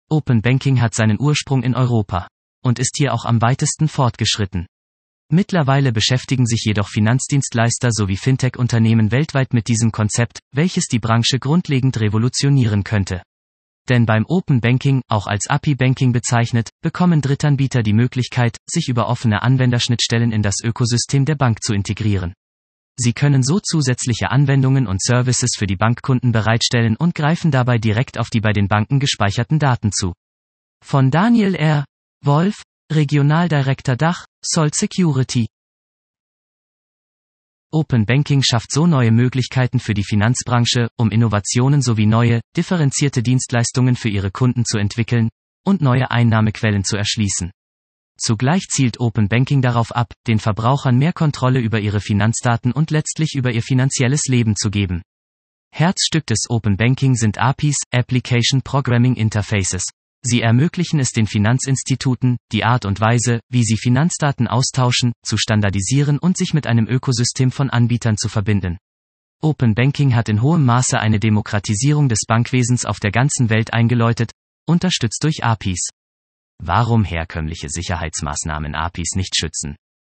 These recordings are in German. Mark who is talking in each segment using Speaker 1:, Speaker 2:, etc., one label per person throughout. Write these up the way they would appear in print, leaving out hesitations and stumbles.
Speaker 1: Open Banking hat seinen Ursprung in Europa und ist hier auch am weitesten fortgeschritten. Mittlerweile beschäftigen sich jedoch Finanzdienstleister sowie Fintech-Unternehmen weltweit mit diesem Konzept, welches die Branche grundlegend revolutionieren könnte. Denn beim Open Banking, auch als API-Banking bezeichnet, bekommen Drittanbieter die Möglichkeit, sich über offene Anwenderschnittstellen in das Ökosystem der Bank zu integrieren. Sie können so zusätzliche Anwendungen und Services für die Bankkunden bereitstellen und greifen dabei direkt auf die bei den Banken gespeicherten Daten zu. Von Daniel R. Wolf, Regionaldirektor Dach, Salt Security. Open Banking schafft so neue Möglichkeiten für die Finanzbranche, um Innovationen sowie neue, differenzierte Dienstleistungen für ihre Kunden zu entwickeln und neue Einnahmequellen zu erschließen. Zugleich zielt Open Banking darauf ab, den Verbrauchern mehr Kontrolle über ihre Finanzdaten und letztlich über ihr finanzielles Leben zu geben. Herzstück des Open Banking sind APIs, Application Programming Interfaces. Sie ermöglichen es den Finanzinstituten, die Art und Weise, wie sie Finanzdaten austauschen, zu standardisieren und sich mit einem Ökosystem von Anbietern zu verbinden. Open Banking hat in hohem Maße eine Demokratisierung des Bankwesens auf der ganzen Welt eingeläutet, unterstützt durch APIs. Warum herkömmliche Sicherheitsmaßnahmen APIs nicht schützen?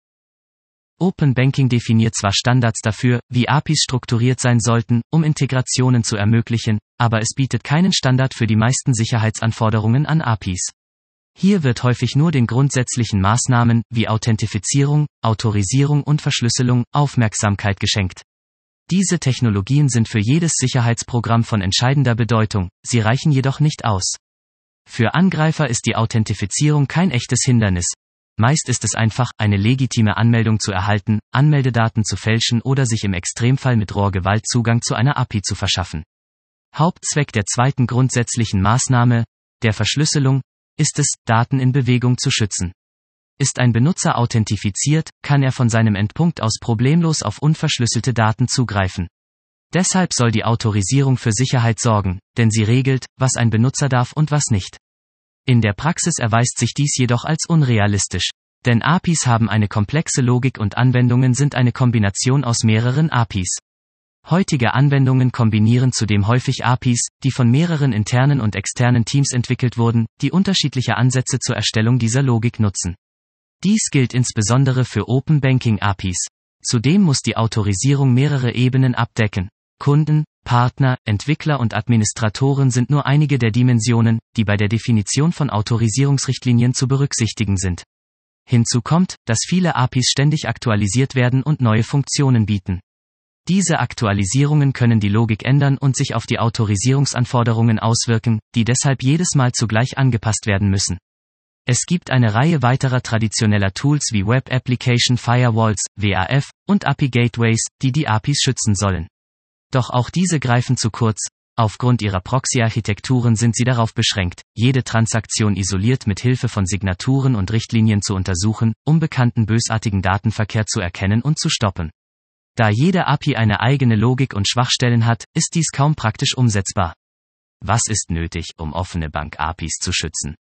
Speaker 1: Open Banking definiert zwar Standards dafür, wie APIs strukturiert sein sollten, um Integrationen zu ermöglichen, aber es bietet keinen Standard für die meisten Sicherheitsanforderungen an APIs. Hier wird häufig nur den grundsätzlichen Maßnahmen, wie Authentifizierung, Autorisierung und Verschlüsselung, Aufmerksamkeit geschenkt. Diese Technologien sind für jedes Sicherheitsprogramm von entscheidender Bedeutung, sie reichen jedoch nicht aus. Für Angreifer ist die Authentifizierung kein echtes Hindernis. Meist ist es einfach, eine legitime Anmeldung zu erhalten, Anmeldedaten zu fälschen oder sich im Extremfall mit roher Gewalt Zugang zu einer API zu verschaffen. Hauptzweck der zweiten grundsätzlichen Maßnahme, der Verschlüsselung, ist es, Daten in Bewegung zu schützen. Ist ein Benutzer authentifiziert, kann er von seinem Endpunkt aus problemlos auf unverschlüsselte Daten zugreifen. Deshalb soll die Autorisierung für Sicherheit sorgen, denn sie regelt, was ein Benutzer darf und was nicht. In der Praxis erweist sich dies jedoch als unrealistisch. Denn APIs haben eine komplexe Logik und Anwendungen sind eine Kombination aus mehreren APIs. Heutige Anwendungen kombinieren zudem häufig APIs, die von mehreren internen und externen Teams entwickelt wurden, die unterschiedliche Ansätze zur Erstellung dieser Logik nutzen. Dies gilt insbesondere für Open Banking APIs. Zudem muss die Autorisierung mehrere Ebenen abdecken. Kunden, Partner, Entwickler und Administratoren sind nur einige der Dimensionen, die bei der Definition von Autorisierungsrichtlinien zu berücksichtigen sind. Hinzu kommt, dass viele APIs ständig aktualisiert werden und neue Funktionen bieten. Diese Aktualisierungen können die Logik ändern und sich auf die Autorisierungsanforderungen auswirken, die deshalb jedes Mal zugleich angepasst werden müssen. Es gibt eine Reihe weiterer traditioneller Tools wie Web Application Firewalls, WAF, und API Gateways, die die APIs schützen sollen. Doch auch diese greifen zu kurz. Aufgrund ihrer Proxy-Architekturen sind sie darauf beschränkt, jede Transaktion isoliert mit Hilfe von Signaturen und Richtlinien zu untersuchen, um bekannten bösartigen Datenverkehr zu erkennen und zu stoppen. Da jede API eine eigene Logik und Schwachstellen hat, ist dies kaum praktisch umsetzbar. Was ist nötig, um offene Bank-APIs zu schützen?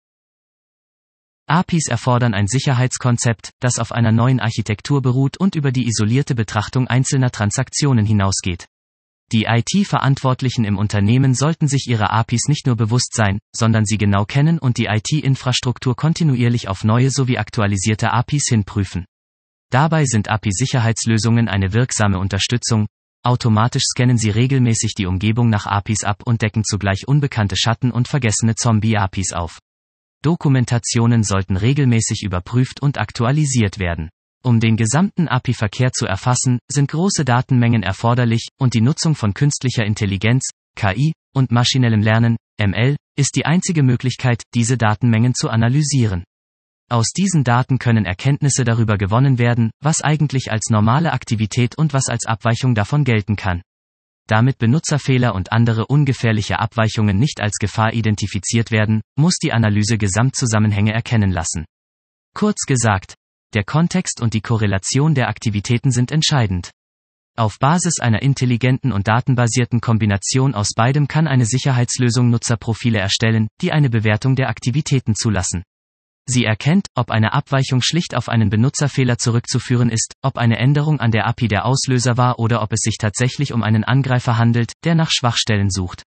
Speaker 1: APIs erfordern ein Sicherheitskonzept, das auf einer neuen Architektur beruht und über die isolierte Betrachtung einzelner Transaktionen hinausgeht. Die IT-Verantwortlichen im Unternehmen sollten sich ihrer APIs nicht nur bewusst sein, sondern sie genau kennen und die IT-Infrastruktur kontinuierlich auf neue sowie aktualisierte APIs hinprüfen. Dabei sind API-Sicherheitslösungen eine wirksame Unterstützung. Automatisch scannen sie regelmäßig die Umgebung nach APIs ab und decken zugleich unbekannte Schatten und vergessene Zombie-APIs auf. Dokumentationen sollten regelmäßig überprüft und aktualisiert werden. Um den gesamten API-Verkehr zu erfassen, sind große Datenmengen erforderlich, und die Nutzung von künstlicher Intelligenz, KI, und maschinellem Lernen, ML, ist die einzige Möglichkeit, diese Datenmengen zu analysieren. Aus diesen Daten können Erkenntnisse darüber gewonnen werden, was eigentlich als normale Aktivität und was als Abweichung davon gelten kann. Damit Benutzerfehler und andere ungefährliche Abweichungen nicht als Gefahr identifiziert werden, muss die Analyse Gesamtzusammenhänge erkennen lassen. Kurz gesagt, der Kontext und die Korrelation der Aktivitäten sind entscheidend. Auf Basis einer intelligenten und datenbasierten Kombination aus beidem kann eine Sicherheitslösung Nutzerprofile erstellen, die eine Bewertung der Aktivitäten zulassen. Sie erkennt, ob eine Abweichung schlicht auf einen Benutzerfehler zurückzuführen ist, ob eine Änderung an der API der Auslöser war oder ob es sich tatsächlich um einen Angreifer handelt, der nach Schwachstellen sucht.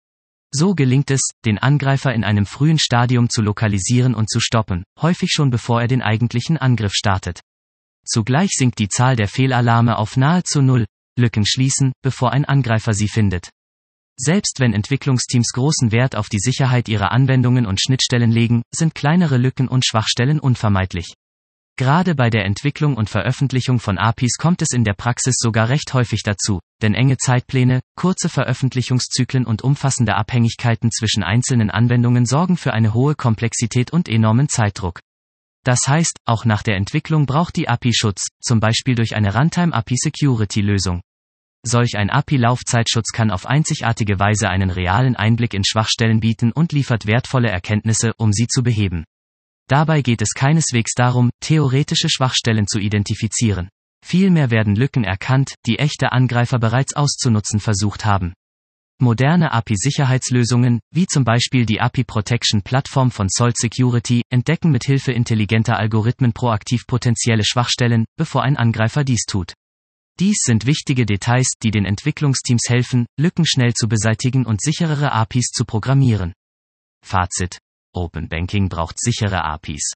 Speaker 1: So gelingt es, den Angreifer in einem frühen Stadium zu lokalisieren und zu stoppen, häufig schon bevor er den eigentlichen Angriff startet. Zugleich sinkt die Zahl der Fehlalarme auf nahezu null, Lücken schließen, bevor ein Angreifer sie findet. Selbst wenn Entwicklungsteams großen Wert auf die Sicherheit ihrer Anwendungen und Schnittstellen legen, sind kleinere Lücken und Schwachstellen unvermeidlich. Gerade bei der Entwicklung und Veröffentlichung von APIs kommt es in der Praxis sogar recht häufig dazu, denn enge Zeitpläne, kurze Veröffentlichungszyklen und umfassende Abhängigkeiten zwischen einzelnen Anwendungen sorgen für eine hohe Komplexität und enormen Zeitdruck. Das heißt, auch nach der Entwicklung braucht die API Schutz, zum Beispiel durch eine Runtime-API-Security-Lösung. Solch ein API-Laufzeitschutz kann auf einzigartige Weise einen realen Einblick in Schwachstellen bieten und liefert wertvolle Erkenntnisse, um sie zu beheben. Dabei geht es keineswegs darum, theoretische Schwachstellen zu identifizieren. Vielmehr werden Lücken erkannt, die echte Angreifer bereits auszunutzen versucht haben. Moderne API-Sicherheitslösungen, wie zum Beispiel die API-Protection-Plattform von Salt Security, entdecken mit Hilfe intelligenter Algorithmen proaktiv potenzielle Schwachstellen, bevor ein Angreifer dies tut. Dies sind wichtige Details, die den Entwicklungsteams helfen, Lücken schnell zu beseitigen und sicherere APIs zu programmieren. Fazit: Open Banking braucht sichere APIs.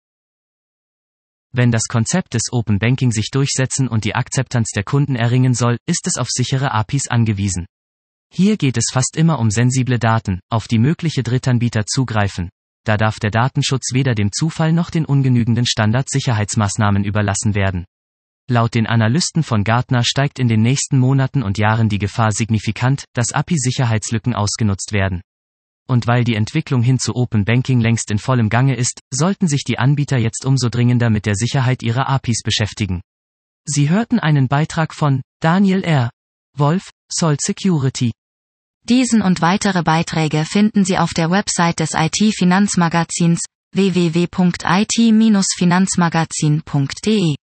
Speaker 1: Wenn das Konzept des Open Banking sich durchsetzen und die Akzeptanz der Kunden erringen soll, ist es auf sichere APIs angewiesen. Hier geht es fast immer um sensible Daten, auf die mögliche Drittanbieter zugreifen. Da darf der Datenschutz weder dem Zufall noch den ungenügenden Standard-Sicherheitsmaßnahmen überlassen werden. Laut den Analysten von Gartner steigt in den nächsten Monaten und Jahren die Gefahr signifikant, dass API-Sicherheitslücken ausgenutzt werden. Und weil die Entwicklung hin zu Open Banking längst in vollem Gange ist, sollten sich die Anbieter jetzt umso dringender mit der Sicherheit ihrer APIs beschäftigen. Sie hörten einen Beitrag von Daniel R. Wolf, Salt Security.
Speaker 2: Diesen und weitere Beiträge finden Sie auf der Website des IT-Finanzmagazins www.it-finanzmagazin.de.